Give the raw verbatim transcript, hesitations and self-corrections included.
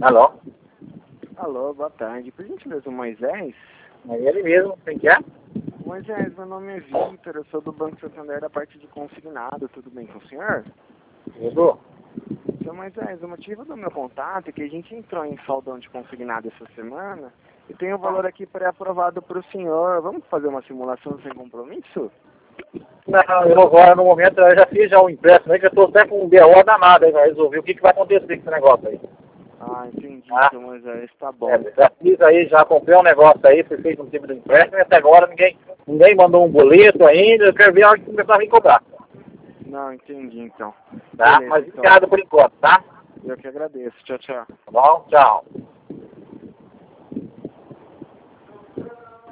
Alô? Alô, boa tarde. Por gentileza, o Moisés? É ele mesmo, quem que é? Moisés, meu nome é Vitor, eu sou do Banco Santander da parte de consignado, tudo bem com o senhor? Tudo? Seu Moisés, o motivo do meu contato é que a gente entrou em saldão de consignado essa semana e tem o valor aqui pré-aprovado para o senhor. Vamos fazer uma simulação sem compromisso? Não, eu agora no momento eu já fiz já o empréstimo aí, que eu tô até com um B O danado aí pra resolver o que, que vai acontecer com esse negócio aí. Ah, entendi, Ah, seu Moisés, tá bom. é, já fiz aí, já comprei um negócio aí, fui feito um tipo de empréstimo e até agora ninguém, ninguém mandou um boleto ainda, eu quero ver a hora que começar a vir cobrar. Não, entendi então. Tá? Beleza, Mas então. obrigado por enquanto, tá? Eu que agradeço. Tchau, tchau. Tá bom? Tchau.